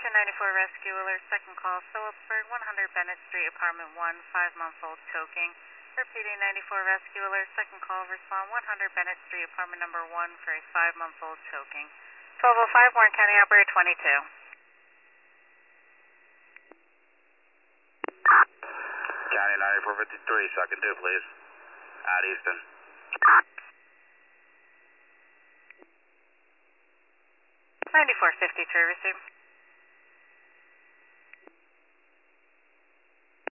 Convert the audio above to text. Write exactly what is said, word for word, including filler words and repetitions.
two ninety-four Rescue Alert, second call, Phillipsburg, one hundred Bennett Street, apartment one, five-month-old choking. Repeating ninety-four Rescue Alert, second call, respond one hundred Bennett Street, apartment number one for a five-month-old choking. twelve oh five, Warren County Operator twenty-two. County ninety-four fifty-three, second two, please. At Easton. ninety-four fifty-three, receive.